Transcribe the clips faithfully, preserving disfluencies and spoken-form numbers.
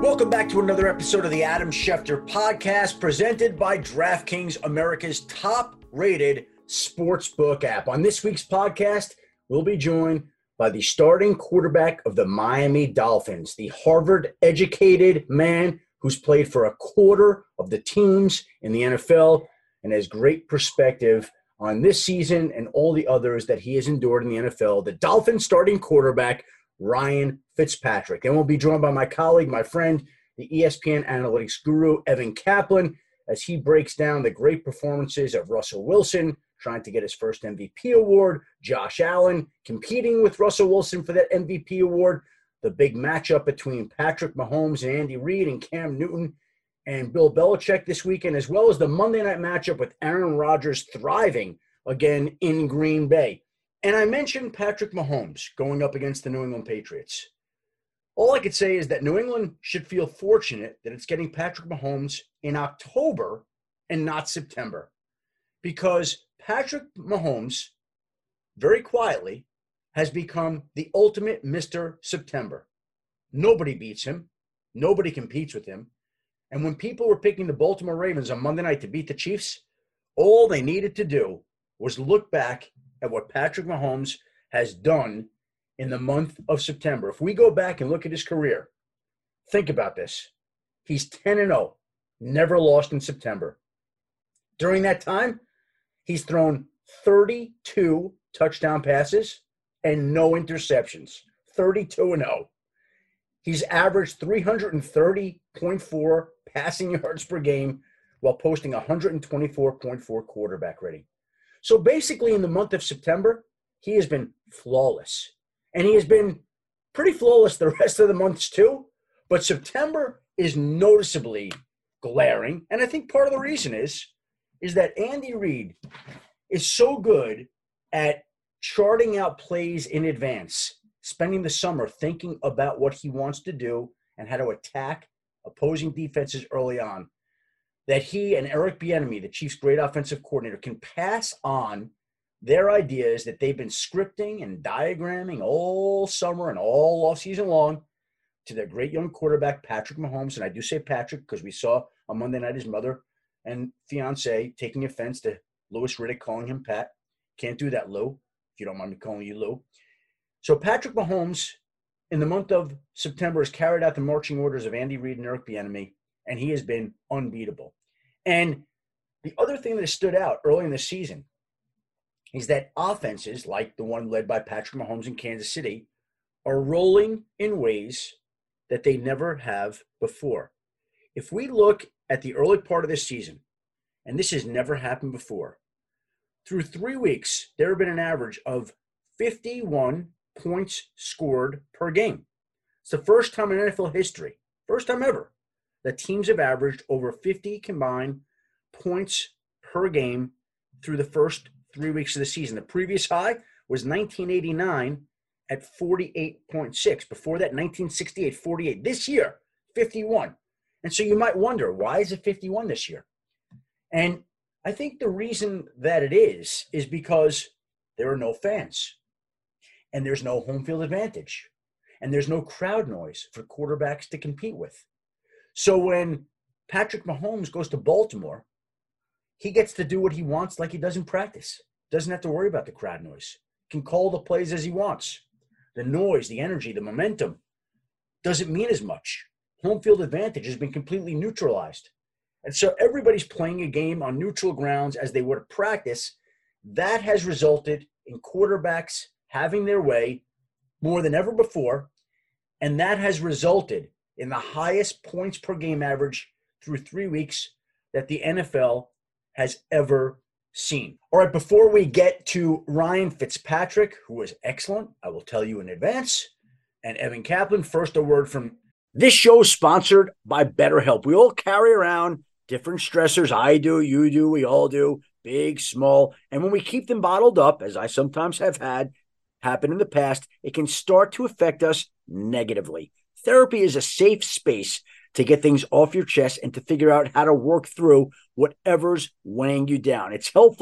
Welcome back to another episode of the Adam Schefter Podcast, presented by DraftKings, America's top-rated sportsbook app. On this week's podcast, we'll be joined by the starting quarterback of the Miami Dolphins, the Harvard-educated man who's played for a quarter of the teams in the N F L and has great perspective on this season and all the others that he has endured in the N F L, the Dolphins starting quarterback, Ryan Fitzpatrick. And we'll be joined by my colleague, my friend, the E S P N analytics guru, Evan Kaplan, as he breaks down the great performances of Russell Wilson, trying to get his first M V P award, Josh Allen competing with Russell Wilson for that M V P award, the big matchup between Patrick Mahomes and Andy Reid and Cam Newton and Bill Belichick this weekend, as well as the Monday night matchup with Aaron Rodgers thriving again in Green Bay. And I mentioned Patrick Mahomes going up against the New England Patriots. All I could say is that New England should feel fortunate that it's getting Patrick Mahomes in October and not September, because Patrick Mahomes, very quietly, has become the ultimate Mister September. Nobody beats him. Nobody competes with him. And when people were picking the Baltimore Ravens on Monday night to beat the Chiefs, all they needed to do was look back at what Patrick Mahomes has done in the month of September. If we go back and look at his career, think about this. He's ten and oh, never lost in September. During that time, he's thrown thirty-two touchdown passes and no interceptions. thirty-two and oh. He's averaged three thirty point four passing yards per game while posting one twenty-four point four quarterback rating. So basically, in the month of September, he has been flawless. And he has been pretty flawless the rest of the months too. But September is noticeably glaring. And I think part of the reason is, is that Andy Reid is so good at charting out plays in advance, spending the summer thinking about what he wants to do and how to attack opposing defenses early on, that he and Eric Bieniemy, the Chiefs' great offensive coordinator, can pass on their ideas that they've been scripting and diagramming all summer and all offseason long to their great young quarterback, Patrick Mahomes. And I do say Patrick because we saw on Monday night his mother and fiance taking offense to Louis Riddick calling him Pat. Can't do that, Lou, if you don't mind me calling you Lou. So Patrick Mahomes, in the month of September, has carried out the marching orders of Andy Reid and Eric Bieniemy, and he has been unbeatable. And the other thing that stood out early in the season is that offenses, like the one led by Patrick Mahomes in Kansas City, are rolling in ways that they never have before. If we look at the early part of this season, and this has never happened before, through three weeks, there have been an average of fifty-one points scored per game. It's the first time in N F L history, first time ever, that teams have averaged over fifty combined points per game through the first three weeks of the season. The previous high was nineteen eighty-nine at forty-eight point six. Before that, nineteen sixty-eight, forty-eight. This year, fifty-one. And so you might wonder, why is it fifty-one this year? And I think the reason that it is, is because there are no fans. And there's no home field advantage. And there's no crowd noise for quarterbacks to compete with. So when Patrick Mahomes goes to Baltimore, he gets to do what he wants like he does in practice. Doesn't have to worry about the crowd noise. Can call the plays as he wants. The noise, the energy, the momentum doesn't mean as much. Home field advantage has been completely neutralized. And so everybody's playing a game on neutral grounds as they would at practice. That has resulted in quarterbacks having their way more than ever before. And that has resulted in the highest points per game average through three weeks that the N F L has ever seen. All right, before we get to Ryan Fitzpatrick, who was excellent, I will tell you in advance, and Evan Kaplan, first a word from this show is sponsored by BetterHelp. We all carry around different stressors. I do, you do, we all do, big, small. And when we keep them bottled up, as I sometimes have had happen in the past, it can start to affect us negatively. Therapy is a safe space to get things off your chest and to figure out how to work through whatever's weighing you down. It's helpful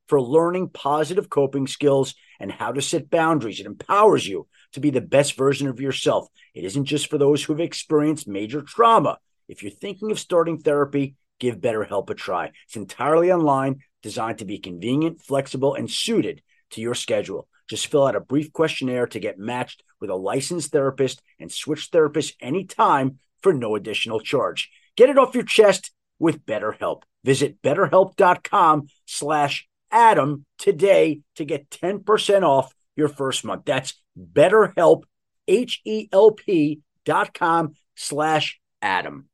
for learning positive coping skills and how to set boundaries. It empowers you to be the best version of yourself. It isn't just for those who have experienced major trauma. If you're thinking of starting therapy, give BetterHelp a try. It's entirely online, designed to be convenient, flexible, and suited to your schedule. Just fill out a brief questionnaire to get matched with a licensed therapist and switch therapists anytime for no additional charge. Get it off your chest with BetterHelp. Visit betterhelp.com slash Adam today to get ten percent off your first month. That's BetterHelp, H-E-L-P dot com slash Adam.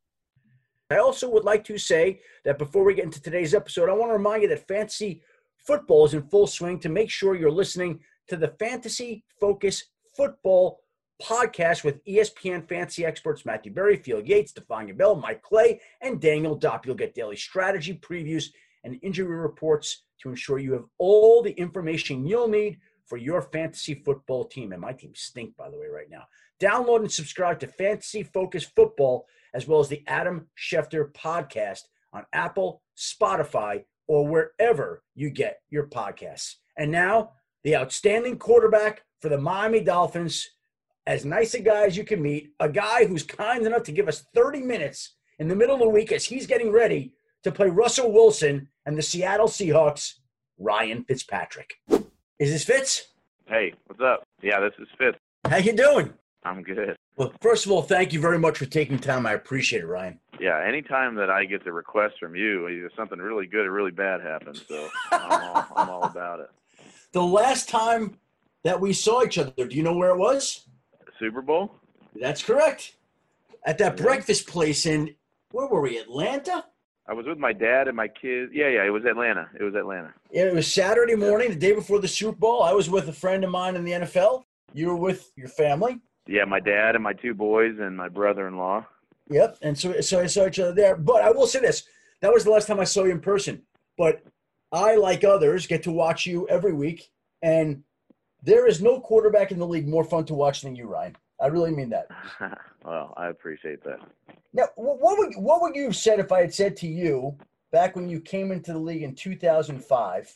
I also would like to say that before we get into today's episode, I want to remind you that fantasy football is in full swing. To make sure you're listening to the Fantasy Focus Football podcast with E S P N fantasy experts Matthew Berry, Field Yates, Stefania Bell, Mike Clay, and Daniel Dopp. You'll get daily strategy previews and injury reports to ensure you have all the information you'll need for your fantasy football team. And my team stink, by the way, right now. Download and subscribe to Fantasy Focus Football, as well as the Adam Schefter podcast on Apple, Spotify, or wherever you get your podcasts. And now, the outstanding quarterback for the Miami Dolphins, as nice a guy as you can meet, a guy who's kind enough to give us thirty minutes in the middle of the week as he's getting ready to play Russell Wilson and the Seattle Seahawks, Ryan Fitzpatrick. Is this Fitz? Hey, what's up? Yeah, this is Fitz. How you doing? I'm good. Well, first of all, thank you very much for taking time. I appreciate it, Ryan. Yeah, anytime that I get the request from you, either something really good or really bad happens, so I'm, all, I'm all about it. The last time that we saw each other, do you know where it was? Super Bowl? That's correct. At that Yeah. breakfast place in, where were we, Atlanta? I was with my dad and my kids. Yeah, yeah, it was Atlanta. It was Atlanta. Yeah, it was Saturday morning, the day before the Super Bowl. I was with a friend of mine in the N F L. You were with your family. Yeah, my dad and my two boys and my brother-in-law. Yep, and so, so I saw each other there. But I will say this, that was the last time I saw you in person. But I, like others, get to watch you every week, and there is no quarterback in the league more fun to watch than you, Ryan. I really mean that. Well, I appreciate that. Now, what would what would you have said if I had said to you back when you came into the league in two thousand five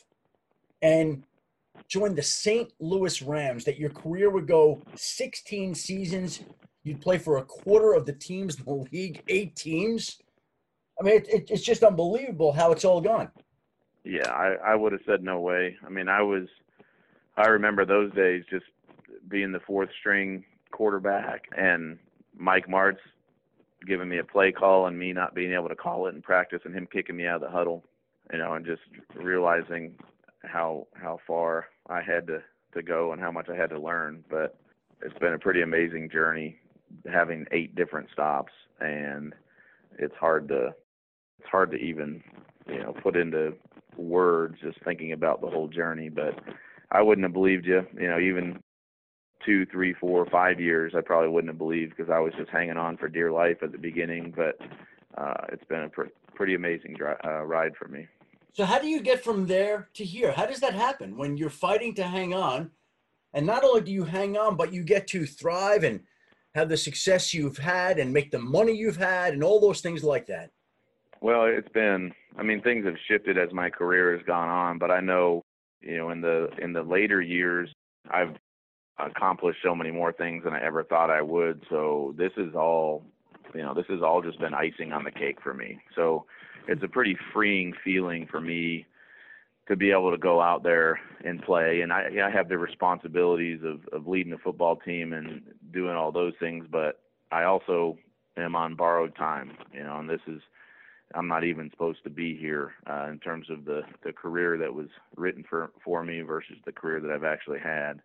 and joined the Saint Louis Rams that your career would go sixteen seasons, you'd play for a quarter of the teams in the league, eight teams? I mean, it, it, it's just unbelievable how it's all gone. Yeah, I, I would have said no way. I mean, I was – I remember those days just being the fourth string quarterback and Mike Martz giving me a play call and me not being able to call it in practice and him kicking me out of the huddle, you know, and just realizing how how far I had to, to go and how much I had to learn. But it's been a pretty amazing journey having eight different stops, and it's hard to it's hard to even, you know, put into words just thinking about the whole journey. But I wouldn't have believed you, you know, even two, three, four, five years, I probably wouldn't have believed because I was just hanging on for dear life at the beginning. But uh, it's been a pr- pretty amazing dri- uh, ride for me. So how do you get from there to here? How does that happen when you're fighting to hang on? And not only do you hang on, but you get to thrive and have the success you've had and make the money you've had and all those things like that. Well, it's been, I mean, things have shifted as my career has gone on, but I know, you know, in the in the later years, I've accomplished so many more things than I ever thought I would. So this is all, you know, this has all just been icing on the cake for me. So it's a pretty freeing feeling for me to be able to go out there and play. And I, I have the responsibilities of, of leading a football team and doing all those things, but I also am on borrowed time, you know, and this is, I'm not even supposed to be here uh, in terms of the, the career that was written for, for me versus the career that I've actually had.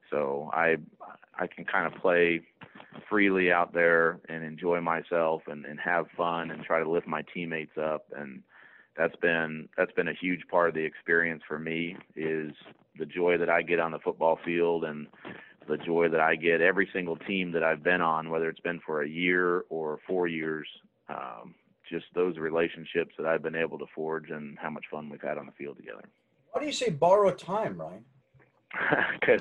So I I can kind of play freely out there and enjoy myself and, and have fun and try to lift my teammates up. And that's been that's been a huge part of the experience for me, is the joy that I get on the football field and the joy that I get every single team that I've been on, whether it's been for a year or four years, um, just those relationships that I've been able to forge and how much fun we've had on the field together. Why do you say borrow time, Ryan? Because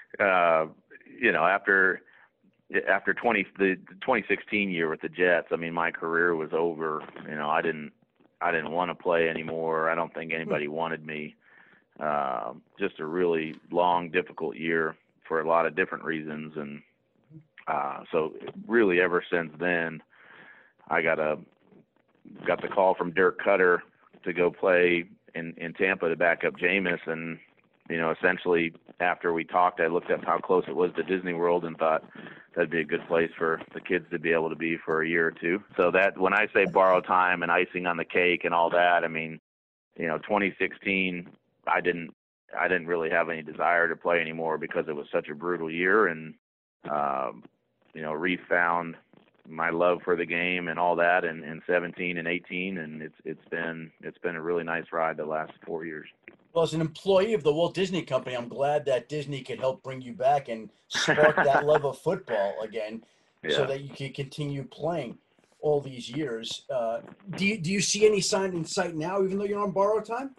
Uh, you know, after after twenty the twenty sixteen year with the Jets, I mean, my career was over. You know, I didn't I didn't want to play anymore. I don't think anybody wanted me. uh, just a really long, difficult year for a lot of different reasons. And uh, so really ever since then, I got a got the call from Dirk Cutter to go play in, in Tampa to back up Jameis. And, you know, essentially after we talked, I looked up how close it was to Disney World and thought that'd be a good place for the kids to be able to be for a year or two. So that when I say borrow time and icing on the cake and all that, I mean, you know, twenty sixteen, I didn't, I didn't really have any desire to play anymore because it was such a brutal year. And, um, you know, refound my love for the game and all that in, in seventeen and eighteen. And it's, it's been, it's been a really nice ride the last four years. Well, as an employee of the Walt Disney Company, I'm glad that Disney could help bring you back and spark that love of football again, yeah. so that you can continue playing all these years. Uh, do you, do you see any sign in sight now, even though you're on borrow time?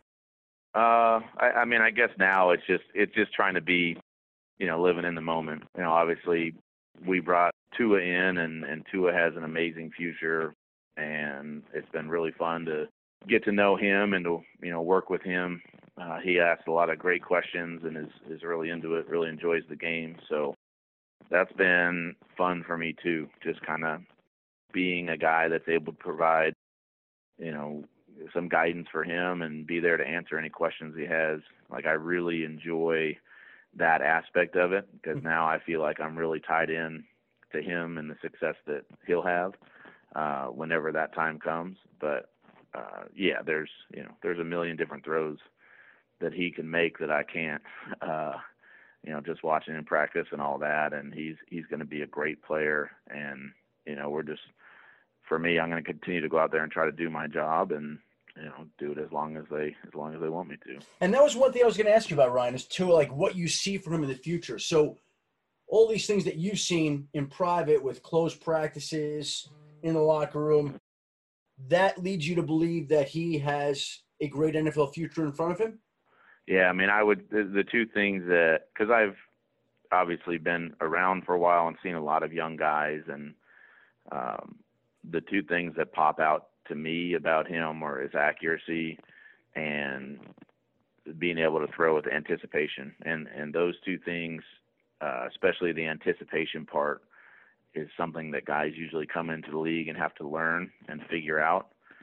Uh, I, I mean, I guess now it's just, it's just trying to be, you know, living in the moment. You know, obviously we brought Tua in, and, and Tua has an amazing future, and it's been really fun to get to know him and to, you know, work with him. Uh, he asks a lot of great questions and is, is really into it, really enjoys the game. So that's been fun for me too, just kind of being a guy that's able to provide, you know, some guidance for him and be there to answer any questions he has. Like, I really enjoy that aspect of it, because now I feel like I'm really tied in to him and the success that he'll have uh, whenever that time comes. But uh, yeah, there's, you know, there's a million different throws that he can make that I can't, uh, you know, just watching him practice and all that. And he's, he's going to be a great player. And, you know, we're just, for me, I'm going to continue to go out there and try to do my job and, you know, do it as long as they, as long as they want me to. And that was one thing I was going to ask you about, Ryan, is too, like, what you see from him in the future. So all these things that you've seen in private with closed practices in the locker room, that leads you to believe that he has a great N F L future in front of him? Yeah, I mean, I would, the, the two things that, because I've obviously been around for a while and seen a lot of young guys, and um, the two things that pop out to me about him are his accuracy and being able to throw with anticipation. And, and those two things, uh, especially the anticipation part, is something that guys usually come into the league and have to learn and figure out.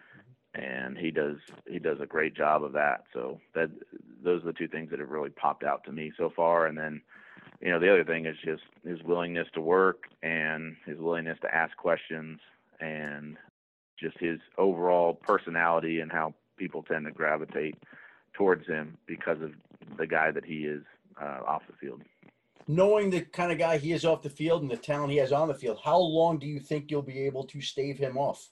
And he does, he does a great job of that. So that, those are the two things that have really popped out to me so far. And then, you know, the other thing is just his willingness to work and his willingness to ask questions and just his overall personality and how people tend to gravitate towards him because of the guy that he is uh, off the field. Knowing the kind of guy he is off the field and the talent he has on the field, how long do you think you'll be able to stave him off?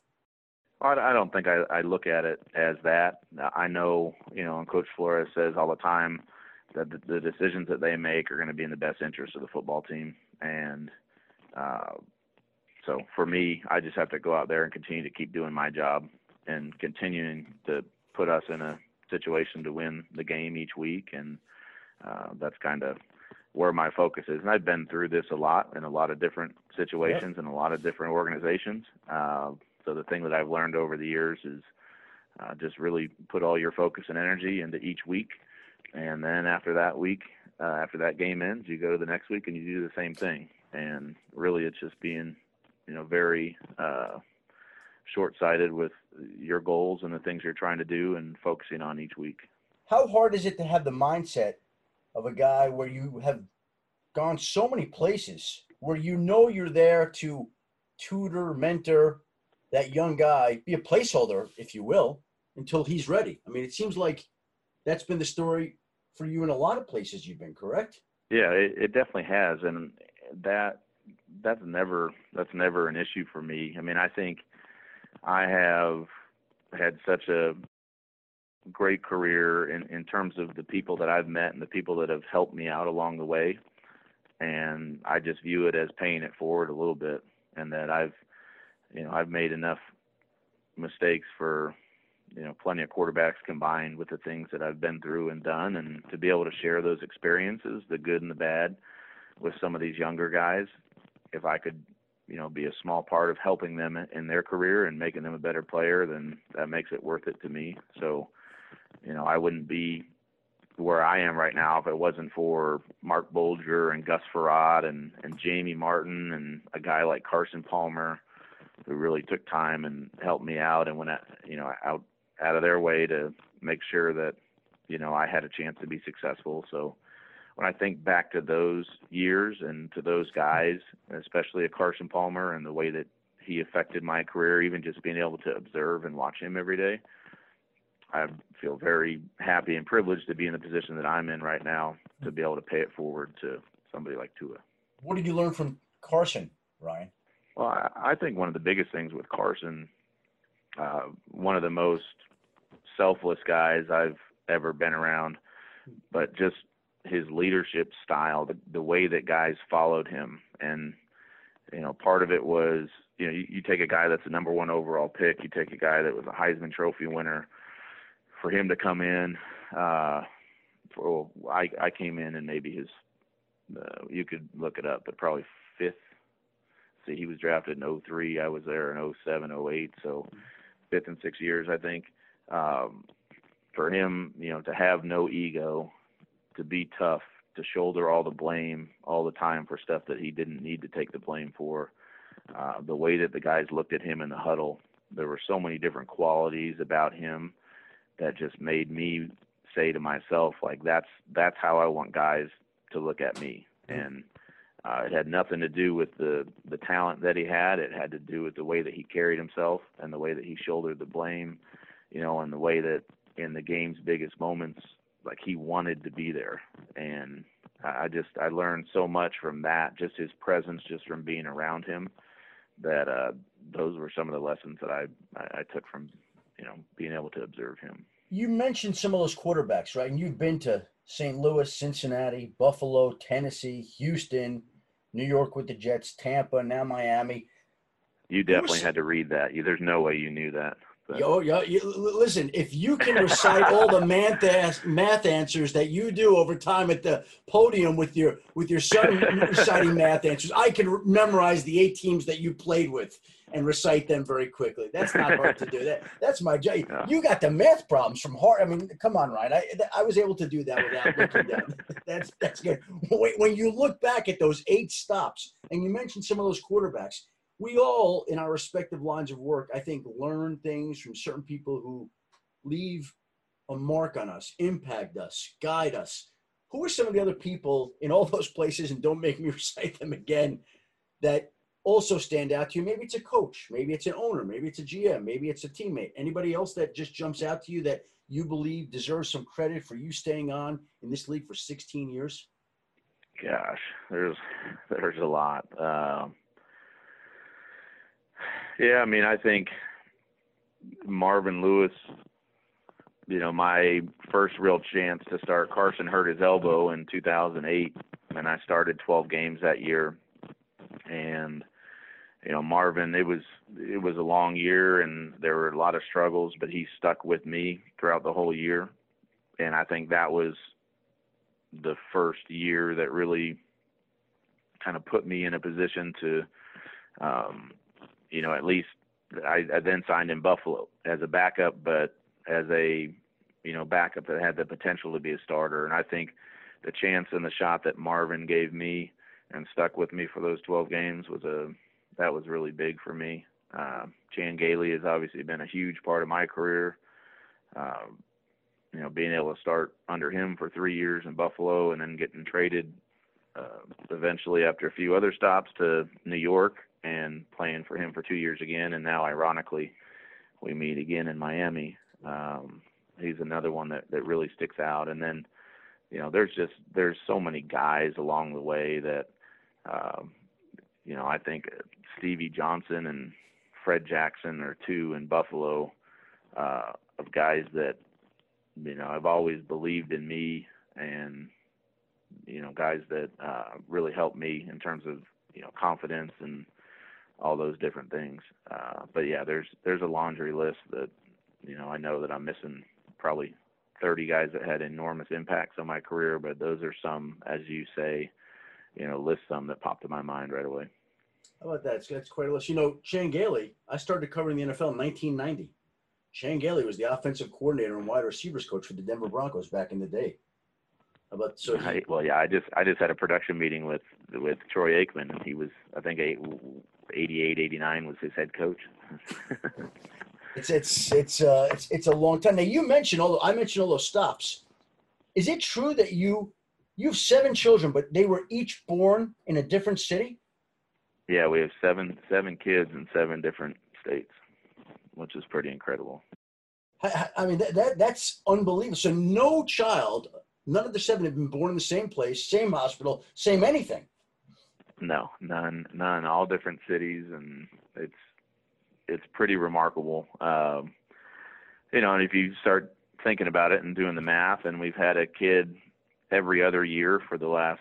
I don't think I, I look at it as that. I know, you know, and Coach Flores says all the time that the, the decisions that they make are going to be in the best interest of the football team. And uh, so for me, I just have to go out there and continue to keep doing my job and continuing to put us in a situation to win the game each week. And uh, that's kind of where my focus is. And I've been through this a lot in a lot of different situations and a lot of different organizations. Uh, So the thing that I've learned over the years is uh, just really put all your focus and energy into each week. And then after that week, uh, after that game ends, you go to the next week and you do the same thing. And really it's just being, you know, very uh, short-sighted with your goals and the things you're trying to do and focusing on each week. How hard is it to have the mindset of a guy where you have gone so many places, where you know you're there to tutor, mentor that young guy, be a placeholder, if you will, until he's ready? I mean, it seems like that's been the story for you in a lot of places you've been, correct? Yeah, it, it definitely has. And that, that's never, that's never an issue for me. I mean, I think I have had such a great career in, in terms of the people that I've met and the people that have helped me out along the way. And I just view it as paying it forward a little bit, and that I've, you know, I've made enough mistakes for, you know, plenty of quarterbacks combined with the things that I've been through and done, and to be able to share those experiences, the good and the bad, with some of these younger guys. If I could, you know, be a small part of helping them in their career and making them a better player, then that makes it worth it to me. So, you know, I wouldn't be where I am right now if it wasn't for Mark Bolger and Gus Farad and, and Jamie Martin and a guy like Carson Palmer, who really took time and helped me out and went out, you know, out, out of their way to make sure that, you know, I had a chance to be successful. So when I think back to those years and to those guys, especially a Carson Palmer and the way that he affected my career, even just being able to observe and watch him every day, I feel very happy and privileged to be in the position that I'm in right now to be able to pay it forward to somebody like Tua. What did you learn from Carson, Ryan? Well, I, I think one of the biggest things with Carson, uh, one of the most selfless guys I've ever been around, but just his leadership style, the, the way that guys followed him. And, you know, part of it was, you know, you, you take a guy that's a number one overall pick, you take a guy that was a Heisman Trophy winner, for him to come in, uh, for, I, I came in and maybe his, uh, you could look it up, but probably fifth. See, he was drafted in oh three. I was there in oh seven, oh eight. So fifth and six years, I think. Um, for him, you know, to have no ego, to be tough, to shoulder all the blame all the time for stuff that he didn't need to take the blame for. Uh, the way that the guys looked at him in the huddle, there were so many different qualities about him that just made me say to myself, like, that's that's how I want guys to look at me. And uh, it had nothing to do with the, the talent that he had. It had to do with the way that he carried himself and the way that he shouldered the blame, you know, and the way that in the game's biggest moments, like, he wanted to be there. And I just, I learned so much from that, just his presence, just from being around him, that uh, those were some of the lessons that I, I, I took from, you know, being able to observe him. You mentioned some of those quarterbacks, right? And you've been to Saint Louis, Cincinnati, Buffalo, Tennessee, Houston, New York with the Jets, Tampa, now Miami. You definitely had to read that. You, there's no way you knew that. But. Yo, yo, you, listen, if you can recite all the math math answers that you do over time at the podium with your with your son reciting math answers, I can memorize the eight teams that you played with and recite them very quickly. That's not hard to do. That that's my job. Yeah. You got the math problems from heart. I mean, come on, Ryan. I I was able to do that without looking down. That's that's good. When you look back at those eight stops, and you mentioned some of those quarterbacks, we all, in our respective lines of work, I think, learn things from certain people who leave a mark on us, impact us, guide us. Who are some of the other people in all those places, and don't make me recite them again, that also stand out to you? Maybe it's a coach, maybe it's an owner, maybe it's a G M, maybe it's a teammate. Anybody else that just jumps out to you that you believe deserves some credit for you staying on in this league for sixteen years? Gosh, there's there's a lot. Um, Yeah, I mean, I think Marvin Lewis, you know, my first real chance to start, Carson hurt his elbow in two thousand eight, and I started twelve games that year. And, you know, Marvin, it was it was a long year, and there were a lot of struggles, but he stuck with me throughout the whole year. And I think that was the first year that really kind of put me in a position to um, – you know, at least I, I then signed in Buffalo as a backup, but as a, you know, backup that had the potential to be a starter. And I think the chance and the shot that Marvin gave me and stuck with me for those twelve games was a, that was really big for me. Uh, Chan Gailey has obviously been a huge part of my career. Uh, you know, being able to start under him for three years in Buffalo and then getting traded uh, eventually after a few other stops to New York, and playing for him for two years again. And now, ironically, we meet again in Miami. Um, he's another one that, that really sticks out. And then, you know, there's just, there's so many guys along the way that, um, you know, I think Stevie Johnson and Fred Jackson are two in Buffalo uh, of guys that, you know, I've always believed in me, and, you know, guys that uh, really helped me in terms of, you know, confidence and all those different things. Uh, but yeah, there's, there's a laundry list that, you know, I know that I'm missing probably thirty guys that had enormous impacts on my career, but those are some, as you say, you know, list some that popped to my mind right away. How about that? That's quite a list. You know, Chan Gailey, I started covering the N F L in nineteen ninety. Chan Gailey was the offensive coordinator and wide receivers coach for the Denver Broncos back in the day. How about so he, I, well, yeah, I just I just had a production meeting with with Troy Aikman, and he was, I think, eighty-eight, eighty-nine was his head coach. it's it's it's uh it's it's a long time. Now you mentioned all I mentioned all those stops. Is it true that you you have seven children, but they were each born in a different city? Yeah, we have seven seven kids in seven different states, which is pretty incredible. I, I mean, that, that that's unbelievable. So no child, none of the seven have been born in the same place, same hospital, same anything. No, none, none, all different cities, and it's it's pretty remarkable. Um, you know, and if you start thinking about it and doing the math, and we've had a kid every other year for the last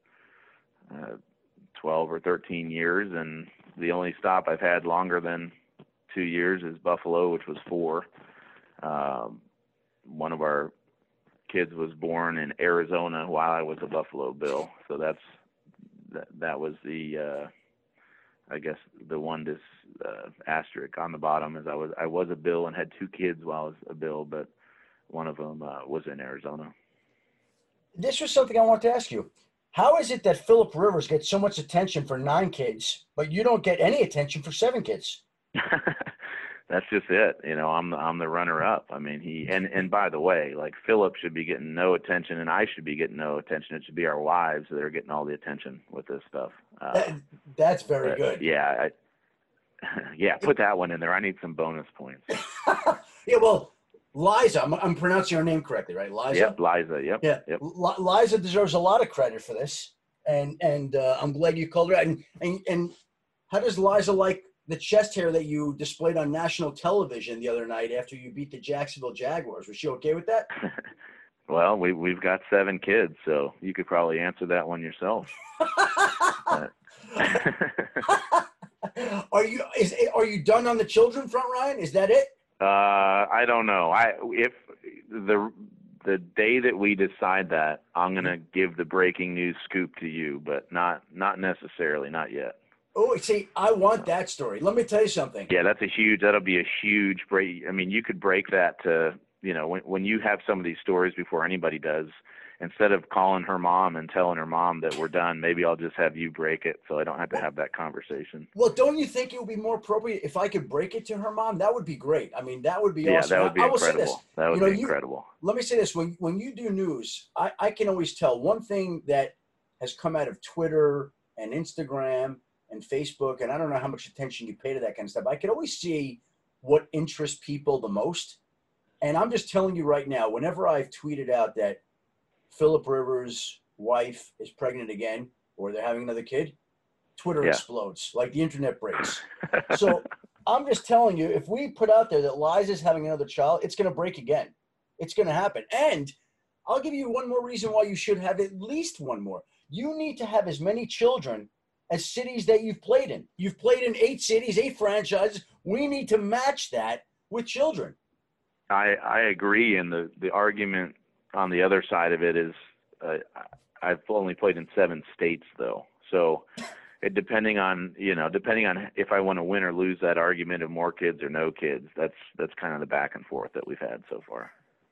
uh, twelve or thirteen years, and the only stop I've had longer than two years is Buffalo, which was four. Um, one of our kids was born in Arizona while I was a Buffalo Bill, so that's that. That was the, uh, I guess, the one dis, uh, asterisk on the bottom is I was I was a Bill and had two kids while I was a Bill, but one of them uh, was in Arizona. This was something I wanted to ask you. How is it that Philip Rivers gets so much attention for nine kids, but you don't get any attention for seven kids? That's just it. You know, I'm the, I'm the runner up. I mean, he, and, and by the way, like Philip should be getting no attention and I should be getting no attention. It should be our wives that are getting all the attention with this stuff. Uh, that, that's very but, good. Yeah. I, yeah. Put that one in there. I need some bonus points. Yeah. Well, Liza, I'm, I'm pronouncing her name correctly, right? Liza? Yep. Liza. Yep. Yeah. Yep. L- Liza deserves a lot of credit for this. And, and uh, I'm glad you called her out. And, and, and how does Liza like the chest hair that you displayed on national television the other night after you beat the Jacksonville Jaguars? Was she okay with that? Well, we, we've got seven kids, so you could probably answer that one yourself. Are you is are you done on the children front, Ryan? Is that it? Uh, I don't know. I if the the day that we decide that, I'm gonna give the breaking news scoop to you, but not not necessarily, not yet. Oh, see, I want that story. Let me tell you something. Yeah, that's a huge. That'll be a huge break. I mean, you could break that to, you know, when when you have some of these stories before anybody does. Instead of calling her mom and telling her mom that we're done, maybe I'll just have you break it so I don't have to have that conversation. Well, don't you think it would be more appropriate if I could break it to her mom? That would be great. I mean, that would be yeah, awesome. that would be I, I will say this. incredible. That would you know, be you, incredible. Let me say this. When, when you do news, I, I can always tell one thing that has come out of Twitter and Instagram and Facebook, and I don't know how much attention you pay to that kind of stuff. I can always see what interests people the most. And I'm just telling you right now, whenever I've tweeted out that Philip Rivers' wife is pregnant again, or they're having another kid, Twitter Yeah. explodes, like the internet breaks. So I'm just telling you, if we put out there that Liza's having another child, it's going to break again. It's going to happen. And I'll give you one more reason why you should have at least one more. You need to have as many children as cities that you've played in. You've played in eight cities, eight franchises. We need to match that with children. I, I agree. And the, the argument on the other side of it is uh, I've only played in seven states, though. So it, depending on, you know, depending on if I want to win or lose that argument of more kids or no kids, that's that's kind of the back and forth that we've had so far.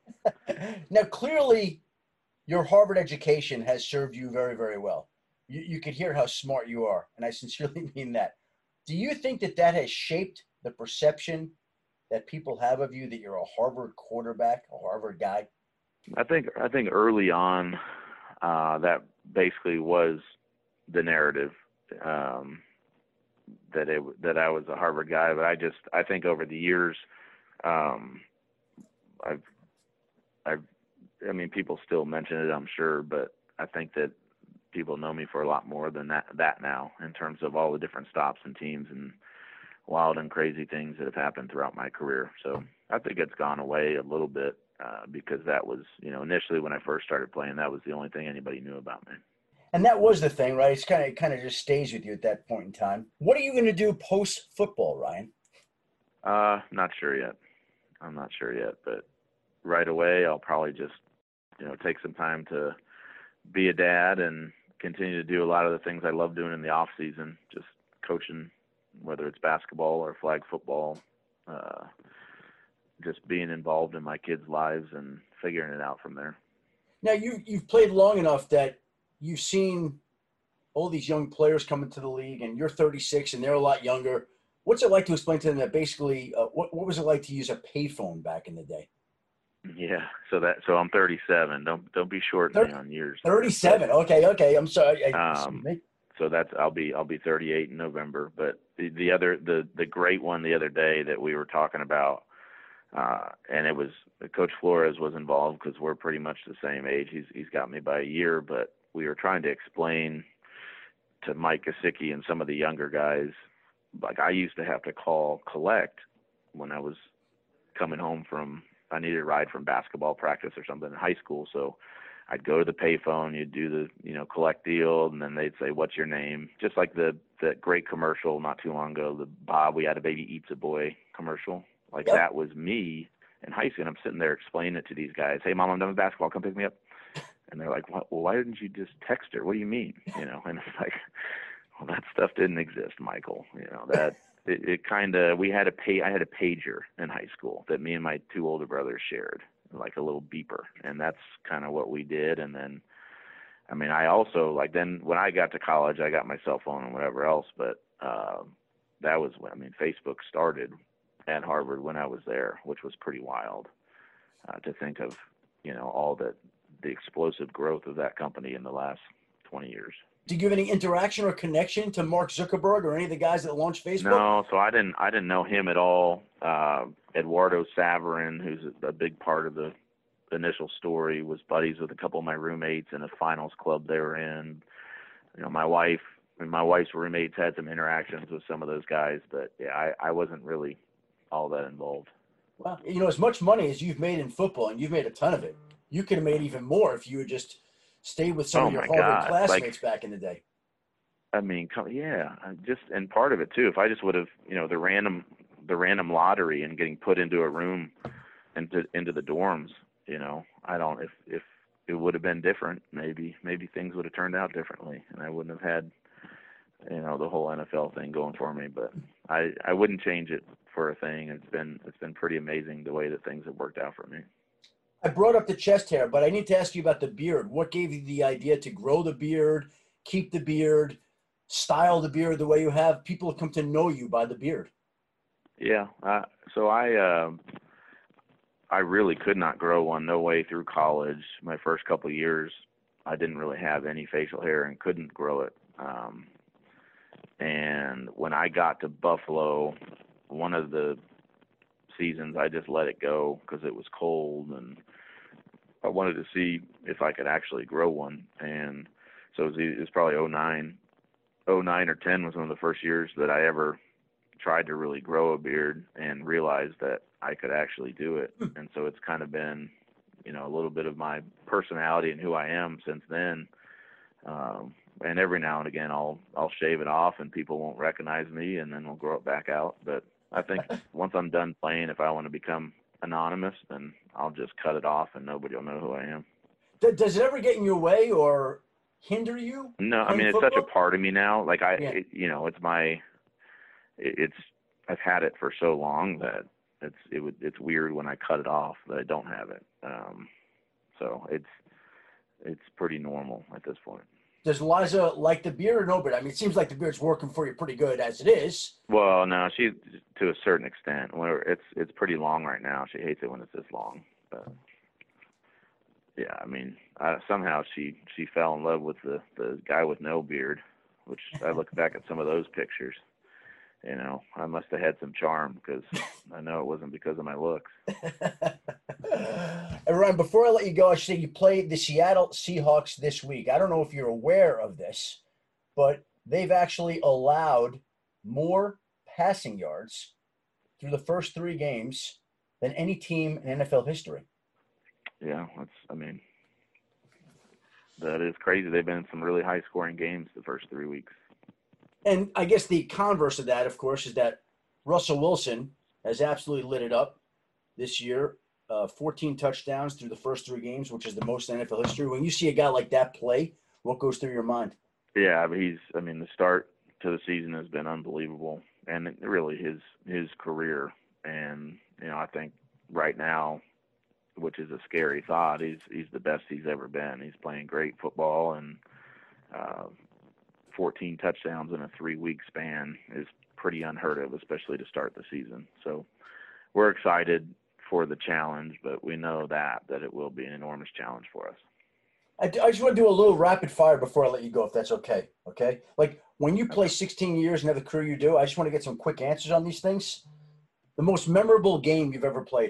Now, clearly, your Harvard education has served you very, very well. You, you could hear how smart you are, and I sincerely mean that. Do you think that that has shaped the perception that people have of you, that you're a Harvard quarterback, a Harvard guy? I think I think early on, uh, that basically was the narrative, um, that it that I was a Harvard guy. But I just I think over the years, um, I've I've I mean people still mention it, I'm sure, but I think that people know me for a lot more than that that now, in terms of all the different stops and teams and wild and crazy things that have happened throughout my career. So I think it's gone away a little bit. Uh, because that was, you know, initially when I first started playing, that was the only thing anybody knew about me. And that was the thing, right? It's kind of, it kind of just stays with you at that point in time. What are you going to do post football, Ryan? Uh, not sure yet. I'm not sure yet, but right away, I'll probably just, you know, take some time to be a dad and continue to do a lot of the things I love doing in the off season, just coaching, whether it's basketball or flag football, uh, just being involved in my kids' lives and figuring it out from there. Now, you, you've played long enough that you've seen all these young players come into the league, and you're thirty-six and they're a lot younger. What's it like to explain to them that basically, uh, what, what was it like to use a payphone back in the day? Yeah. So that so I'm thirty-seven. Don't don't be shorting me on years. thirty-seven. Okay. Okay. I'm sorry. I, Um, so that's I'll be I'll be thirty-eight in November. But the, the other the the great one the other day that we were talking about, uh, and it was Coach Flores was involved because we're pretty much the same age. He's he's got me by a year, but we were trying to explain to Mike Gesicki and some of the younger guys, like I used to have to call collect when I was coming home from, I needed a ride from basketball practice or something in high school. So I'd go to the payphone, you'd do the, you know, collect deal, and then they'd say, what's your name? Just like the, the great commercial not too long ago, the Bob, we had a baby eats a boy commercial. Like Yep. That was me in high school. And I'm sitting there explaining it to these guys. Hey, Mom, I'm done with basketball. Come pick me up. And they're like, well, why didn't you just text her? What do you mean? You know, and it's like, well, that stuff didn't exist, Michael. You know, that it, it kind of, we had a pay, I had a pager in high school that me and my two older brothers shared, like a little beeper. And that's kind of what we did. And then, I mean, I also, like, then when I got to college, I got my cell phone and whatever else. But uh, that was when, I mean, Facebook started at Harvard when I was there, which was pretty wild uh, to think of, you know, all that, the explosive growth of that company in the last twenty years. Did you have any interaction or connection to Mark Zuckerberg or any of the guys that launched Facebook? No, so I didn't. I didn't know him at all. Uh, Eduardo Saverin, who's a, a big part of the initial story, was buddies with a couple of my roommates in a finals club they were in. You know, my wife and my wife's roommates had some interactions with some of those guys, but yeah, I, I wasn't really all that involved. Well, you know, as much money as you've made in football, and you've made a ton of it, you could have made even more if you had just stayed with some Oh of your my Harvard God. classmates Like, back in the day. I mean, yeah, I just and part of it too. If I just would have, you know, the random, the random lottery and getting put into a room, into into the dorms, you know, I don't. If if it would have been different, maybe maybe things would have turned out differently, and I wouldn't have had, you know, the whole N F L thing going for me. But I I wouldn't change it for a thing. It's been it's been pretty amazing the way that things have worked out for me. I brought up the chest hair, but I need to ask you about the beard. What gave you the idea to grow the beard, keep the beard, style the beard the way you have? People have come to know you by the beard. Yeah. Uh, so I uh, I really could not grow one. No way through college. My first couple of years, I didn't really have any facial hair and couldn't grow it. Um, and when I got to Buffalo, one of the seasons I just let it go because it was cold and I wanted to see if I could actually grow one. And so it was, it was probably oh nine, oh nine or ten was one of the first years that I ever tried to really grow a beard and realized that I could actually do it. And so it's kind of been, you know, a little bit of my personality and who I am since then. Um, and every now and again I'll I'll shave it off and people won't recognize me and then we'll grow it back out. But I think once I'm done playing, if I want to become anonymous, then I'll just cut it off and nobody will know who I am. Does it ever get in your way or hinder you? No, I mean, it's football? such a part of me now. Like I, Yeah. it, you know, it's my, it, it's, I've had it for so long that it's, it would, it's weird when I cut it off that I don't have it. Um, so it's, it's pretty normal at this point. Does Liza like the beard or no? But I mean, it seems like the beard's working for you pretty good as it is. Well, no, she, to a certain extent, where it's, it's pretty long right now. She hates it when it's this long, but yeah, I mean, uh, somehow she, she fell in love with the, the guy with no beard, which I look back at some of those pictures. You know, I must have had some charm because I know it wasn't because of my looks. And Ryan, before I let you go, I should say you played the Seattle Seahawks this week. I don't know if you're aware of this, but they've actually allowed more passing yards through the first three games than any team in N F L history. Yeah, that's, I mean, that is crazy. They've been in some really high-scoring games the first three weeks. And I guess the converse of that, of course, is that Russell Wilson has absolutely lit it up this year. Uh, fourteen touchdowns through the first three games, which is the most in N F L history. When you see a guy like that play, what goes through your mind? Yeah, but he's, I mean, the start to the season has been unbelievable. And really his, his career. And, you know, I think right now which is a scary thought. He's he's the best he's ever been. He's playing great football, and uh, fourteen touchdowns in a three-week span is pretty unheard of, especially to start the season. So we're excited for the challenge, but we know that that it will be an enormous challenge for us. I, I just want to do a little rapid fire before I let you go, if that's okay. Okay? Like, when you play sixteen years and have the career you do, I just want to get some quick answers on these things. The most memorable game you've ever played?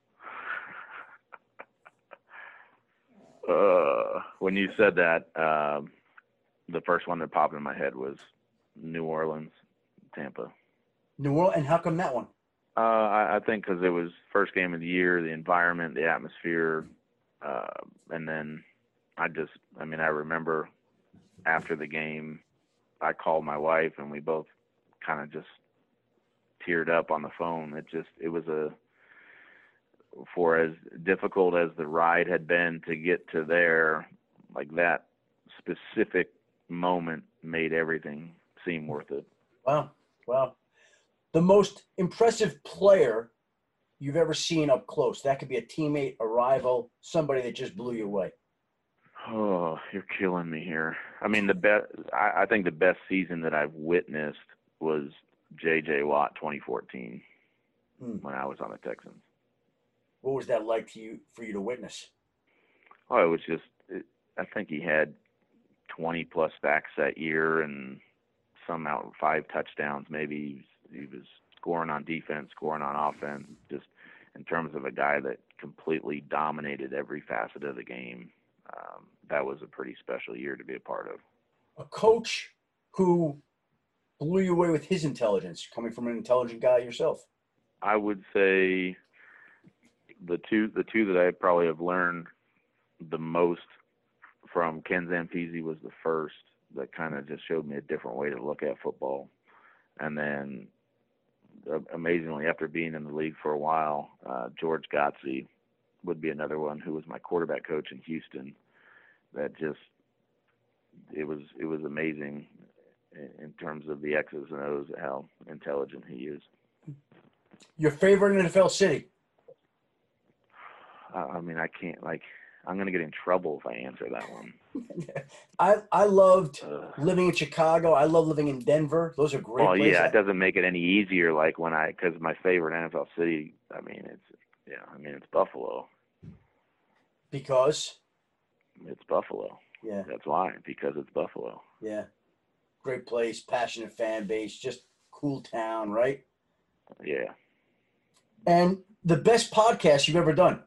Uh, when you said that, um, the first one that popped in my head was New Orleans, Tampa. New Orleans? And how come that one? Uh, I, I think because it was first game of the year, the environment, the atmosphere, uh, and then I just, I mean, I remember after the game, I called my wife and we both kind of just teared up on the phone. It just, it was a, for as difficult as the ride had been to get to there, like that specific moment made everything seem worth it. Wow. Wow. The most impressive player you've ever seen up close. That could be a teammate, a rival, somebody that just blew you away. Oh, you're killing me here. I mean, the best, I, I think the best season that I've witnessed was J J Watt twenty fourteen hmm. when I was on the Texans. What was that like to you, for you to witness? Oh, it was just, it, I think he had twenty plus sacks that year and some out five touchdowns. Maybe he was scoring on defense, scoring on offense, just in terms of a guy that completely dominated every facet of the game. Um, that was a pretty special year to be a part of. A coach who blew you away with his intelligence, coming from an intelligent guy yourself. I would say the two the two that I probably have learned the most from Ken Zampese was the first that kind of just showed me a different way to look at football. And then uh, amazingly, after being in the league for a while, uh, George Godsey would be another one who was my quarterback coach in Houston. That just, it was, it was amazing in terms of the X's and O's, how intelligent he is. Your favorite N F L city? I mean, I can't, like, I'm going to get in trouble if I answer that one. I I loved uh, living in Chicago. I love living in Denver. Those are great well, places. yeah, it doesn't make it any easier, like, when I, because my favorite N F L city, I mean, it's, yeah, I mean, it's Buffalo. Because? It's Buffalo. Yeah. That's why, because it's Buffalo. Yeah. Great place, passionate fan base, just cool town, right? Yeah. And the best podcast you've ever done?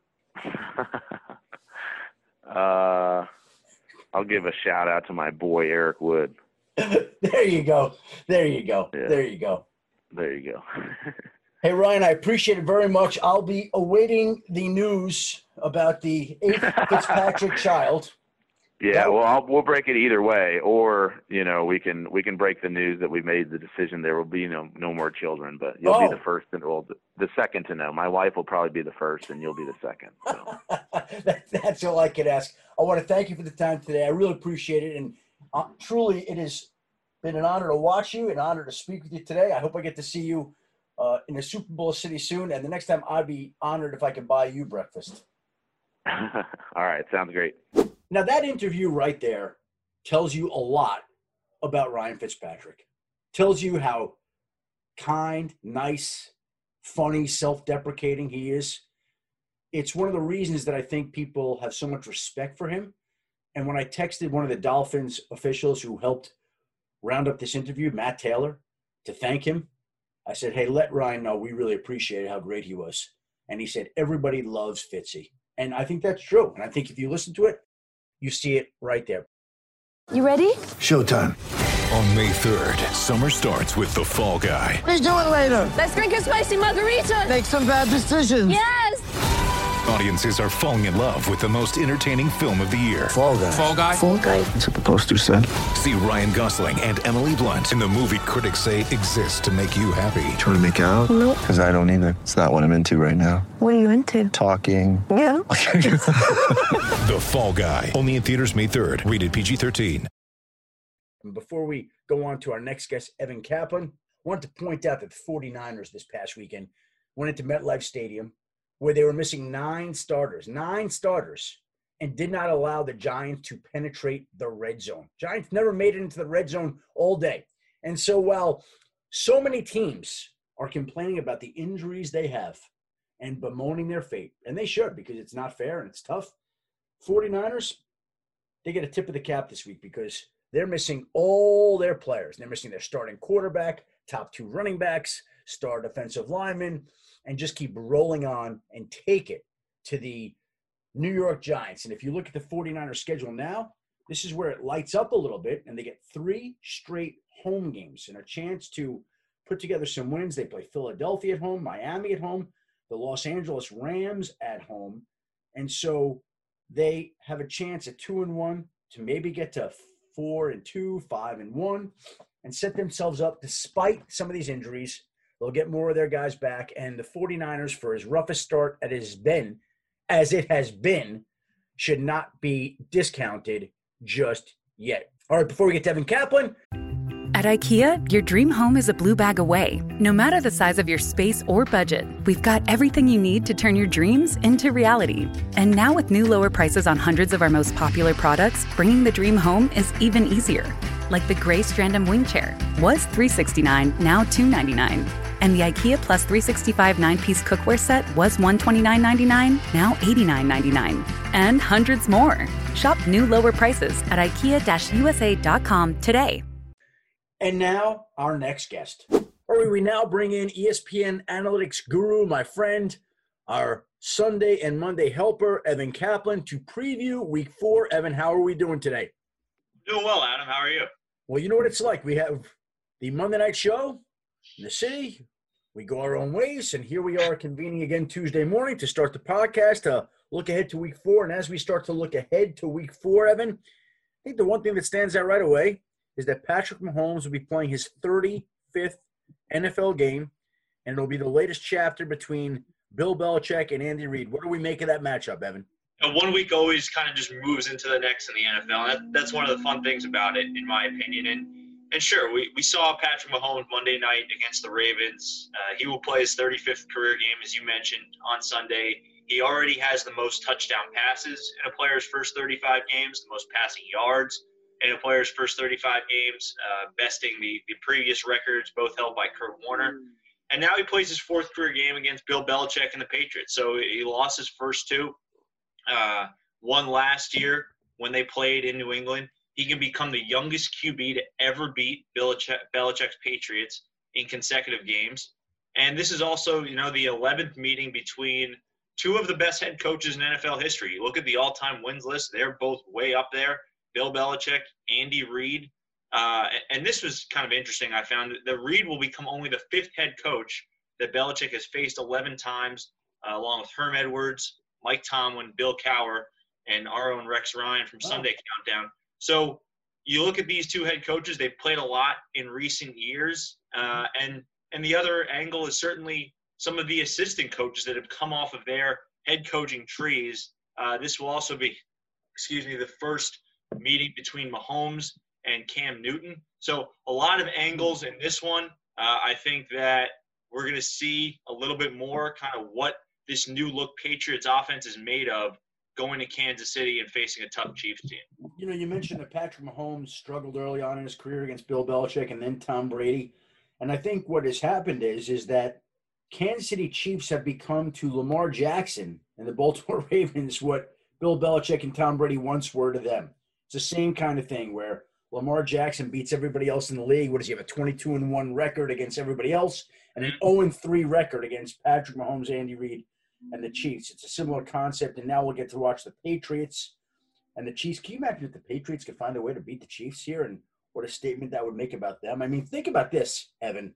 uh, I'll give a shout out to my boy, Eric Wood. There you go. There you go. Yeah. There you go. There you go. Hey, Ryan, I appreciate it very much. I'll be awaiting the news about the eighth Fitzpatrick child. Yeah, well, I'll, we'll break it either way, or you know, we can we can break the news that we made the decision there will be no no more children, but you'll oh. be the first and well, the, the second to know. My wife will probably be the first, and you'll be the second. So. that, that's all I could ask. I want to thank you for the time today. I really appreciate it, and uh, truly, it has been an honor to watch you, an honor to speak with you today. I hope I get to see you uh, in a Super Bowl city soon, and the next time I'd be honored if I could buy you breakfast. All right, sounds great. Now, that interview right there tells you a lot about Ryan Fitzpatrick. Tells you how kind, nice, funny, self-deprecating he is. It's one of the reasons that I think people have so much respect for him. And when I texted one of the Dolphins officials who helped round up this interview, Matt Taylor, to thank him, I said, hey, let Ryan know we really appreciated how great he was. And he said, everybody loves Fitzy. And I think that's true. And I think if you listen to it, you see it right there. You ready? Showtime. On May third, summer starts with The Fall Guy. What are you doing later? Let's drink a spicy margarita. Make some bad decisions. Yes! Audiences are falling in love with the most entertaining film of the year. Fall Guy. Fall Guy? Fall Guy. That's what the poster said. See Ryan Gosling and Emily Blunt in the movie critics say exists to make you happy. Trying to make it out? Nope. Because I don't either. It's not what I'm into right now. What are you into? Talking. Yeah. The Fall Guy. Only in theaters May third. Rated P G thirteen. And before we go on to our next guest, Evan Kaplan, I wanted to point out that the 49ers this past weekend went into MetLife Stadium, where they were missing nine starters, nine starters, and did not allow the Giants to penetrate the red zone. Giants never made it into the red zone all day. And so while so many teams are complaining about the injuries they have and bemoaning their fate, and they should because it's not fair and it's tough, 49ers, they get a tip of the cap this week because they're missing all their players. They're missing their starting quarterback, top two running backs, star defensive linemen, and just keep rolling on and take it to the New York Giants. And if you look at the 49ers schedule now, this is where it lights up a little bit, and they get three straight home games and a chance to put together some wins. They play Philadelphia at home, Miami at home, the Los Angeles Rams at home. And so they have a chance at two and one to maybe get to four and two, five and one, and set themselves up despite some of these injuries. They'll get more of their guys back. And the 49ers, for as rough a start as it has been, as it has been, should not be discounted just yet. All right, before we get to Evan Kaplan. At IKEA, your dream home is a blue bag away. No matter the size of your space or budget, we've got everything you need to turn your dreams into reality. And now with new lower prices on hundreds of our most popular products, bringing the dream home is even easier. Like the gray Strandom wing chair was three hundred sixty-nine dollars, now two hundred ninety-nine dollars. And the IKEA Plus three sixty-five nine-piece cookware set was one hundred twenty-nine dollars and ninety-nine cents, now eighty-nine dollars and ninety-nine cents. And hundreds more. Shop new lower prices at ikea u s a dot com today. And now, our next guest. All right, we now bring in E S P N analytics guru, my friend, our Sunday and Monday helper, Evan Kaplan, to preview week four. Evan, how are we doing today? Doing well, Adam. How are you? Well, you know what it's like. We have the Monday night show in the city. We go our own ways, and here we are convening again Tuesday morning to start the podcast, to look ahead to week four. And as we start to look ahead to week four, Evan, I think the one thing that stands out right away is that Patrick Mahomes will be playing his thirty-fifth N F L game, and it'll be the latest chapter between Bill Belichick and Andy Reid. What do we make of that matchup, Evan? And one week always kind of just moves into the next in the N F L. That, that's one of the fun things about it, in my opinion. And and sure, we, we saw Patrick Mahomes Monday night against the Ravens. Uh, he will play his thirty-fifth career game, as you mentioned, on Sunday. He already has the most touchdown passes in a player's first thirty-five games, the most passing yards in a player's first thirty-five games, uh, besting the, the previous records, both held by Kurt Warner. And now he plays his fourth career game against Bill Belichick and the Patriots. So he lost his first two, uh, one last year when they played in New England. He can become the youngest Q B to ever beat Belichick, Belichick's Patriots in consecutive games. And this is also, you know, the eleventh meeting between two of the best head coaches in N F L history. You look at the all-time wins list, they're both way up there. Bill Belichick, Andy Reid. Uh, and this was kind of interesting. I found that Reid will become only the fifth head coach that Belichick has faced eleven times, uh, along with Herm Edwards, Mike Tomlin, Bill Cowher, and our own Rex Ryan from Wow. Sunday Countdown. So you look at these two head coaches, they've played a lot in recent years. Uh, and, and the other angle is certainly some of the assistant coaches that have come off of their head coaching trees. Uh, this will also be, excuse me, the first meeting between Mahomes and Cam Newton. So a lot of angles in this one. Uh, I think that we're going to see a little bit more kind of what this new look Patriots offense is made of going to Kansas City and facing a tough Chiefs team. You know, you mentioned that Patrick Mahomes struggled early on in his career against Bill Belichick and then Tom Brady. And I think what has happened is, is that Kansas City Chiefs have become to Lamar Jackson and the Baltimore Ravens what Bill Belichick and Tom Brady once were to them. It's the same kind of thing where Lamar Jackson beats everybody else in the league. What does he have, a twenty-two and one record against everybody else and an oh and three record against Patrick Mahomes, Andy Reid, and the Chiefs? It's a similar concept, and now we'll get to watch the Patriots and the Chiefs. Can you imagine if the Patriots could find a way to beat the Chiefs here, and what a statement that would make about them? I mean, think about this, Evan.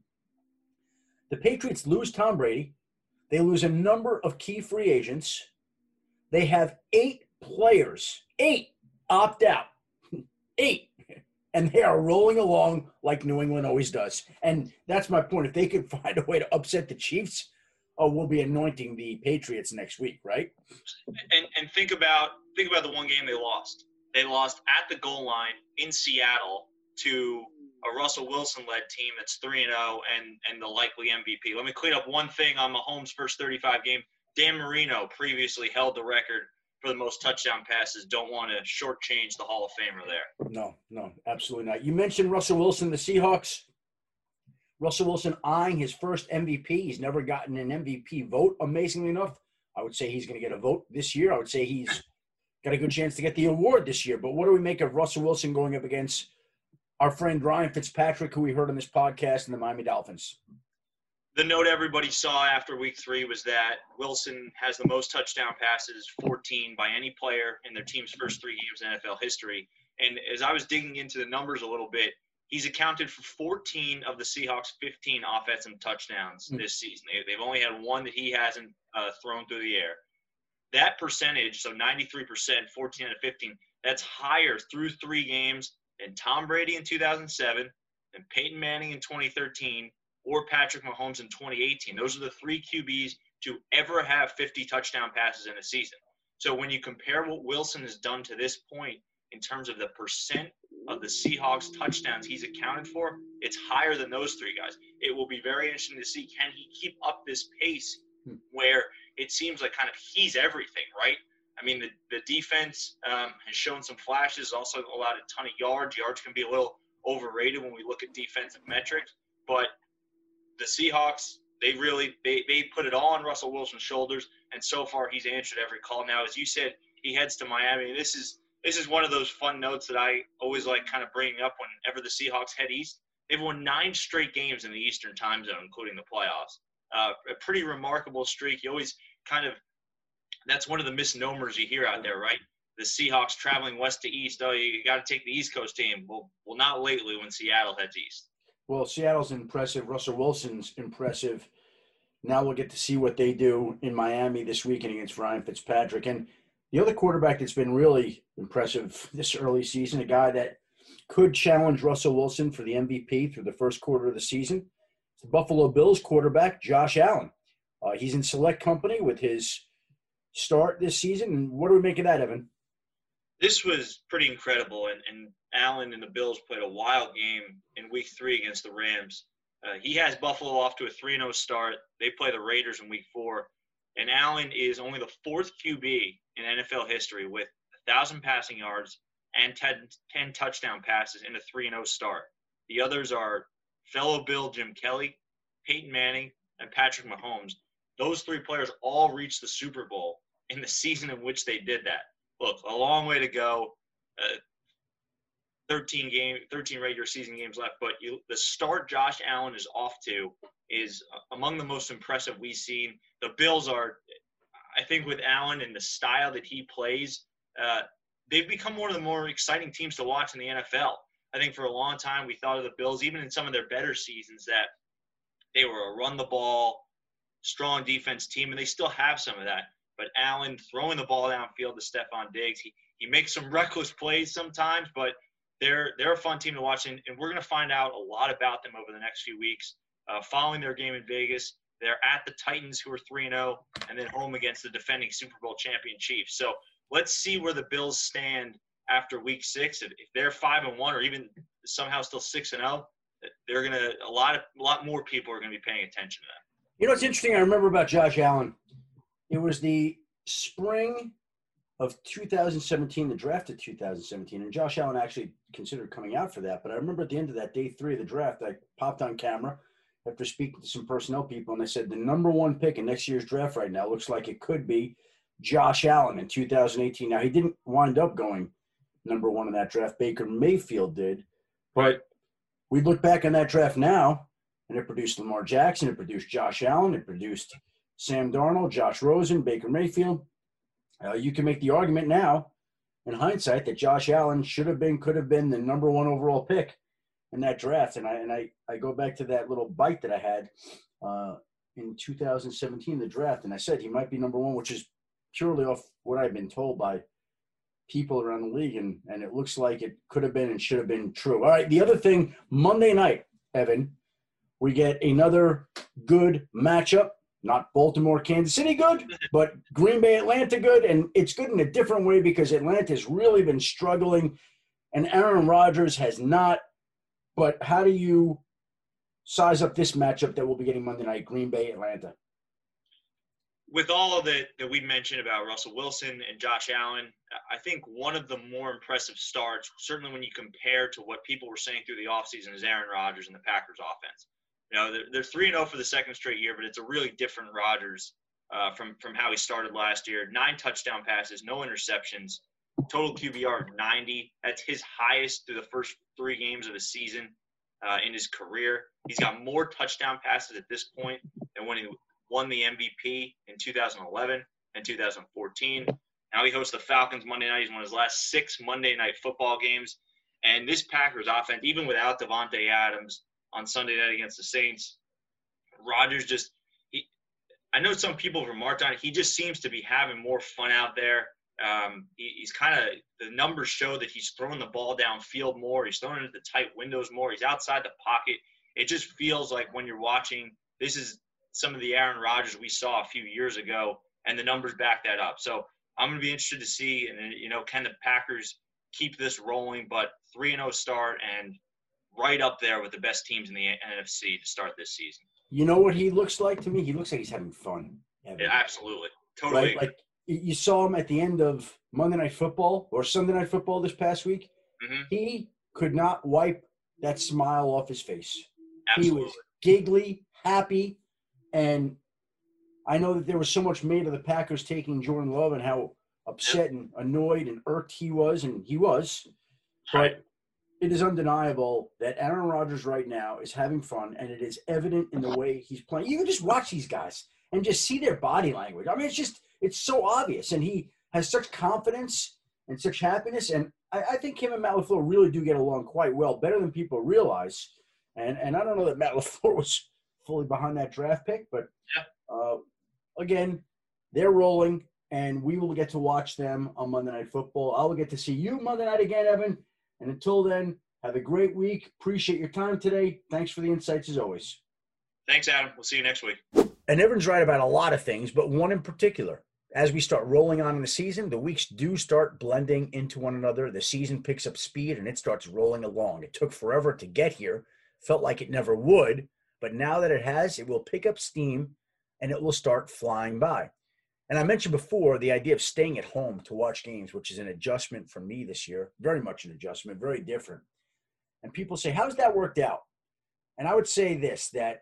The Patriots lose Tom Brady. They lose a number of key free agents. They have eight players, eight opt out, eight, and they are rolling along like New England always does. And that's my point. If they could find a way to upset the Chiefs, oh, we'll be anointing the Patriots next week, right? And and think about think about the one game they lost. They lost at the goal line in Seattle to a Russell Wilson-led team that's three and oh and and the likely M V P. Let me clean up one thing on Mahomes' first thirty-five game. Dan Marino previously held the record for the most touchdown passes. Don't want to shortchange the Hall of Famer there. No, no, absolutely not. You mentioned Russell Wilson, the Seahawks. Russell Wilson eyeing his first M V P. He's never gotten an M V P vote, amazingly enough. I would say he's going to get a vote this year. I would say he's got a good chance to get the award this year. But what do we make of Russell Wilson going up against our friend Ryan Fitzpatrick, who we heard on this podcast, and the Miami Dolphins? The note everybody saw after week three was that Wilson has the most touchdown passes, fourteen, by any player in their team's first three games in N F L history. And as I was digging into the numbers a little bit, he's accounted for fourteen of the Seahawks' fifteen offensive touchdowns mm. this season. They, they've only had one that he hasn't uh, thrown through the air. That percentage, so ninety-three percent, fourteen out of fifteen, that's higher through three games than Tom Brady in two thousand seven, than Peyton Manning in twenty thirteen, or Patrick Mahomes in twenty eighteen. Those are the three Q Bs to ever have fifty touchdown passes in a season. So when you compare what Wilson has done to this point in terms of the percent of the Seahawks touchdowns he's accounted for, it's higher than those three guys. It will be very interesting to see, can he keep up this pace where it seems like kind of he's everything, right? I mean, the, the defense um, has shown some flashes, also allowed a ton of yards. Yards can be a little overrated when we look at defensive metrics, but the Seahawks, they really they, they put it all on Russell Wilson's shoulders, and so far he's answered every call. Now, as you said, he heads to Miami. This is this is one of those fun notes that I always like kind of bringing up whenever the Seahawks head east. They've won nine straight games in the Eastern time zone, including the playoffs. Uh, a pretty remarkable streak. You always kind of – that's one of the misnomers you hear out there, right? The Seahawks traveling west to east. Oh, you got to take the East Coast team. Well, well, not lately when Seattle heads east. Well, Seattle's impressive. Russell Wilson's impressive. Now we'll get to see what they do in Miami this weekend against Ryan Fitzpatrick. And the other quarterback that's been really impressive this early season, a guy that could challenge Russell Wilson for the M V P through the first quarter of the season, is the Buffalo Bills quarterback, Josh Allen. Uh, he's in select company with his start this season. And what do we make of that, Evan? This was pretty incredible, and, and Allen and the Bills played a wild game in week three against the Rams. Uh, he has Buffalo off to a three and oh start. They play the Raiders in week four, and Allen is only the fourth Q B in N F L history with one thousand passing yards and ten, ten touchdown passes in a three and oh start. The others are fellow Bill Jim Kelly, Peyton Manning, and Patrick Mahomes. Those three players all reached the Super Bowl in the season in which they did that. Look, a long way to go. Uh, thirteen game, thirteen regular season games left, but you, the start Josh Allen is off to is among the most impressive we've seen. The Bills are, I think, with Allen and the style that he plays, uh, they've become one of the more exciting teams to watch in the N F L. I think for a long time we thought of the Bills, even in some of their better seasons, that they were a run-the-ball, strong defense team, and they still have some of that. But Allen throwing the ball downfield to Stephon Diggs, he he makes some reckless plays sometimes, but they're they're a fun team to watch, and, and we're going to find out a lot about them over the next few weeks. Uh, following their game in Vegas, they're at the Titans, who are three and oh, and then home against the defending Super Bowl champion Chiefs. So let's see where the Bills stand after Week Six. If, if they're five and one, or even somehow still six and oh, they're going to a lot of a lot more people are going to be paying attention to that. You know what's interesting? I remember about Josh Allen. It was the spring of two thousand seventeen, the draft of two thousand seventeen, and Josh Allen actually considered coming out for that. But I remember at the end of that, day three of the draft, I popped on camera after speaking to some personnel people, and I said the number one pick in next year's draft right now looks like it could be Josh Allen in two thousand eighteen. Now, he didn't wind up going number one in that draft. Baker Mayfield did. But we look back on that draft now, and it produced Lamar Jackson, it produced Josh Allen, it produced Sam Darnold, Josh Rosen, Baker Mayfield. Uh, you can make the argument now, in hindsight, that Josh Allen should have been, could have been the number one overall pick in that draft. And I and I, I go back to that little bite that I had uh, in two thousand seventeen, the draft, and I said he might be number one, which is purely off what I've been told by people around the league, and, and it looks like it could have been and should have been true. All right, the other thing, Monday night, Evan, we get another good matchup. Not Baltimore, Kansas City good, but Green Bay, Atlanta good. And it's good in a different way because Atlanta's really been struggling and Aaron Rodgers has not. But how do you size up this matchup that we'll be getting Monday night, Green Bay, Atlanta? with all that, that we mentioned about Russell Wilson and Josh Allen, I think one of the more impressive starts, certainly when you compare to what people were saying through the offseason, is Aaron Rodgers and the Packers offense. You know, they're, they're three and oh for the second straight year, but it's a really different Rodgers uh, from, from how he started last year. Nine touchdown passes, no interceptions, total Q B R of ninety. That's his highest through the first three games of the season uh, in his career. He's got more touchdown passes at this point than when he won the M V P in two thousand eleven and two thousand fourteen. Now he hosts the Falcons Monday night. He's won his last six Monday night football games. And this Packers offense, even without Devontae Adams on Sunday night against the Saints, Rodgers just he, – I know some people have remarked on it. He just seems to be having more fun out there. Um, he, he's kind of – the numbers show that he's throwing the ball downfield more. He's throwing it into tight windows more. He's outside the pocket. It just feels like when you're watching, this is some of the Aaron Rodgers we saw a few years ago, and the numbers back that up. So I'm going to be interested to see, and you know, can the Packers keep this rolling? But three and oh start and right up there with the best teams in the N F C to start this season. You know what he looks like to me? He looks like he's having fun. Yeah, absolutely. Totally. Right? Like you saw him at the end of Monday Night Football or Sunday Night Football this past week. Mm-hmm. He could not wipe that smile off his face. Absolutely. He was giggly, happy, and I know that there was so much made of the Packers taking Jordan Love and how upset and annoyed and irked he was, and he was. But it is undeniable that Aaron Rodgers right now is having fun, and it is evident in the way he's playing. You can just watch these guys and just see their body language. I mean, it's just – it's so obvious, and he has such confidence and such happiness, and I, I think him and Matt LaFleur really do get along quite well, better than people realize. And and I don't know that Matt LaFleur was fully behind that draft pick, but uh, again, they're rolling, and we will get to watch them on Monday Night Football. I will get to see you Monday night again, Evan. And until then, have a great week. Appreciate your time today. Thanks for the insights as always. Thanks, Adam. We'll see you next week. And Evan's right about a lot of things, but one in particular. As we start rolling on in the season, the weeks do start blending into one another. The season picks up speed, and it starts rolling along. It took forever to get here. Felt like it never would, but now that it has, it will pick up steam, and it will start flying by. And I mentioned before the idea of staying at home to watch games, which is an adjustment for me this year, very much an adjustment, very different. And people say, how's that worked out? And I would say this, that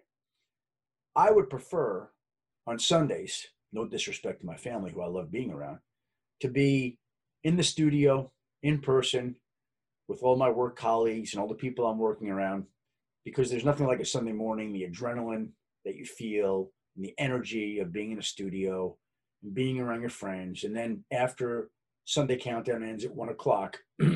I would prefer on Sundays, no disrespect to my family who I love being around, to be in the studio, in person, with all my work colleagues and all the people I'm working around, because there's nothing like a Sunday morning, the adrenaline that you feel, and the energy of being in a studio, and being around your friends. And then after Sunday Countdown ends at one o'clock,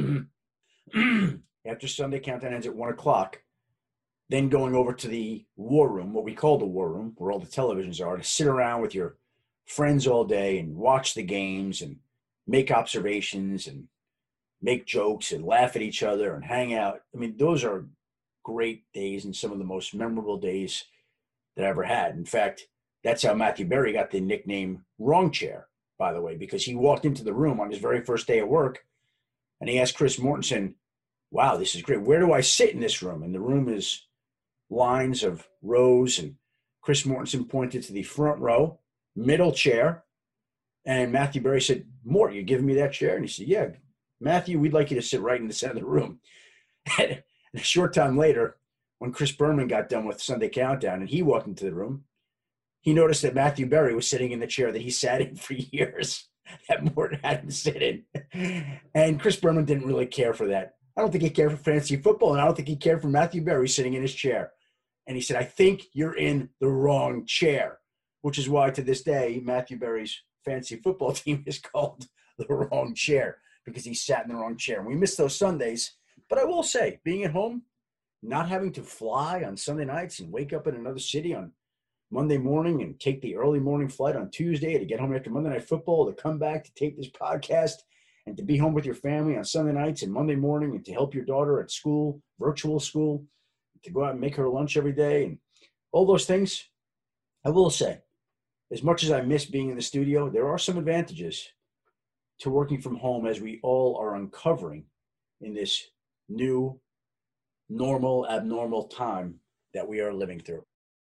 after Sunday Countdown ends at one o'clock, then going over to the war room, what we call the war room, where all the televisions are, to sit around with your friends all day and watch the games and make observations and make jokes and laugh at each other and hang out. I mean, those are great days and some of the most memorable days that I ever had. In fact, that's how Matthew Berry got the nickname Wrong Chair, by the way, because he walked into the room on his very first day at work and he asked Chris Mortensen, wow, this is great. Where do I sit in this room? And the room is lines of rows, and Chris Mortensen pointed to the front row, middle chair, and Matthew Berry said, Mort, you giving me that chair? And he said, yeah, Matthew, we'd like you to sit right in the center of the room. And a short time later, when Chris Berman got done with Sunday Countdown and he walked into the room, he noticed that Matthew Berry was sitting in the chair that he sat in for years, that Mort had him sit in. And Chris Berman didn't really care for that. I don't think he cared for fantasy football, and I don't think he cared for Matthew Berry sitting in his chair. And he said, I think you're in the wrong chair, which is why to this day, Matthew Berry's fantasy football team is called the wrong chair, because he sat in the wrong chair. And we miss those Sundays. But I will say, being at home, not having to fly on Sunday nights and wake up in another city on Monday morning and take the early morning flight on Tuesday to get home after Monday Night Football, to come back to tape this podcast, and to be home with your family on Sunday nights and Monday morning, and to help your daughter at school, virtual school, to go out and make her lunch every day, and all those things. I will say, as much as I miss being in the studio, there are some advantages to working from home, as we all are uncovering in this new, normal, abnormal time that we are living through.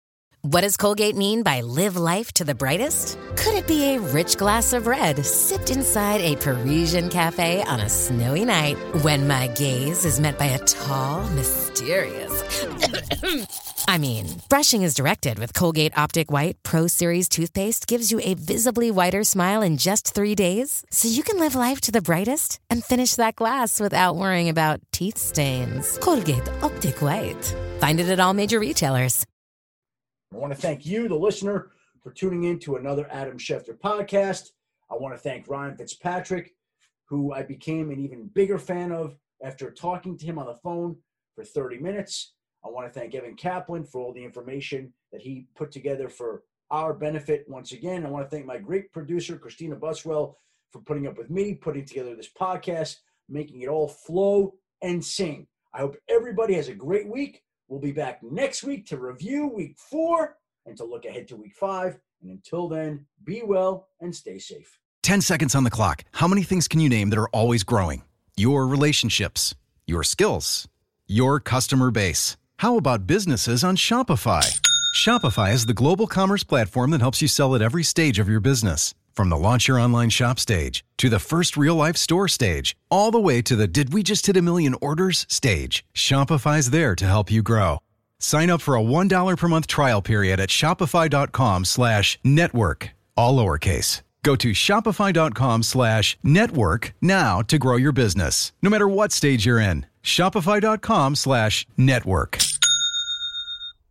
What does Colgate mean by live life to the brightest? Could it be a rich glass of red sipped inside a Parisian cafe on a snowy night when my gaze is met by a tall, mysterious... I mean, brushing is directed with Colgate Optic White Pro Series toothpaste gives you a visibly whiter smile in just three days, so you can live life to the brightest and finish that glass without worrying about teeth stains. Colgate Optic White. Find it at all major retailers. I want to thank you, the listener, for tuning in to another Adam Schefter podcast. I want to thank Ryan Fitzpatrick, who I became an even bigger fan of after talking to him on the phone for thirty minutes. I want to thank Evan Kaplan for all the information that he put together for our benefit. Once again, I want to thank my great producer, Christina Buswell, for putting up with me, putting together this podcast, making it all flow and sing. I hope everybody has a great week. We'll be back next week to review week four and to look ahead to week five. And until then, be well and stay safe. ten seconds on the clock. How many things can you name that are always growing? Your relationships, your skills, your customer base. How about businesses on Shopify? Shopify is the global commerce platform that helps you sell at every stage of your business. From the launch your online shop stage, to the first real-life store stage, all the way to the did we just hit a million orders stage, Shopify's there to help you grow. Sign up for a one dollar per month trial period at shopify.com slash network, all lowercase. Go to shopify.com slash network now to grow your business, no matter what stage you're in. Shopify.com slash network.